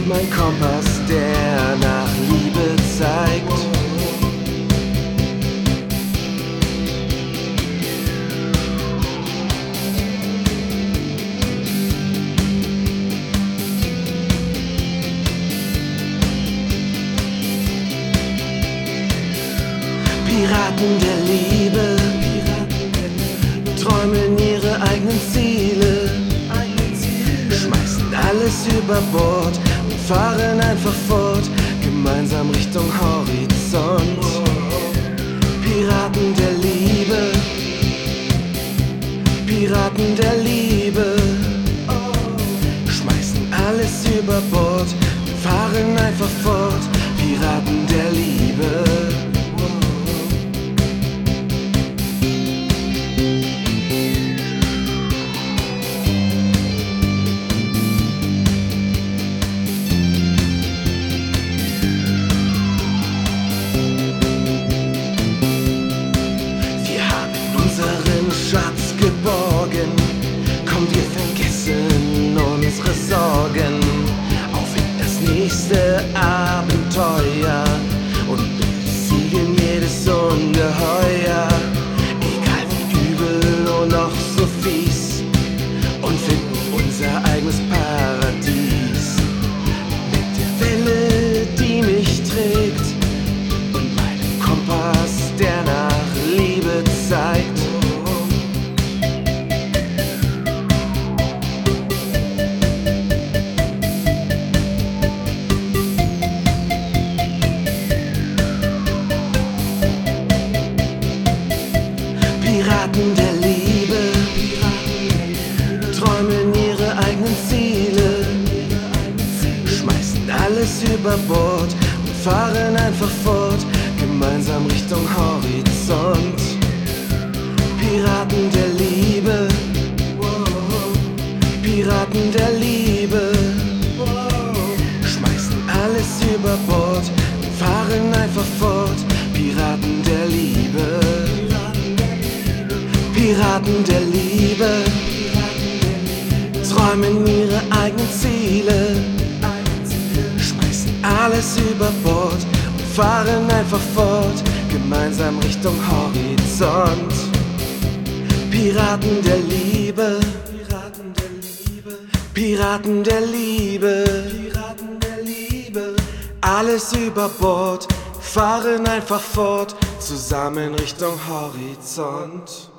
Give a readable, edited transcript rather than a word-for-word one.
Mein Kompass, der nach Liebe zeigt. Piraten der Liebe träumen ihre eigenen Ziele, schmeißen alles über Bord und fahren einfach fort, gemeinsam Richtung Horizont. Piraten der Liebe, Piraten der Liebe, schmeißen alles über Bord und fahren einfach fort, Piraten der Liebe. Schatz geborgen, komm, wir vergessen unsere Sorgen, auf in das nächste Abenteuer und besiegen jedes Ungeheuer, egal wie übel und noch so fies, und finden unser eigenes Paradies. Mit der Welle, die mich trägt, und meinem Kompass, der nach Liebe zeigt. Piraten der Liebe träumen ihre eigenen Ziele, schmeißen alles über Bord und fahren einfach fort, gemeinsam Richtung Horizont. Piraten der Liebe, Piraten der Liebe, schmeißen alles über Bord und fahren einfach fort, Piraten der Liebe. Piraten der Liebe träumen ihre eigenen Ziele, schmeißen alles über Bord und fahren einfach fort, gemeinsam Richtung Horizont. Piraten der Liebe, Piraten der Liebe, alles über Bord, fahren einfach fort, zusammen Richtung Horizont.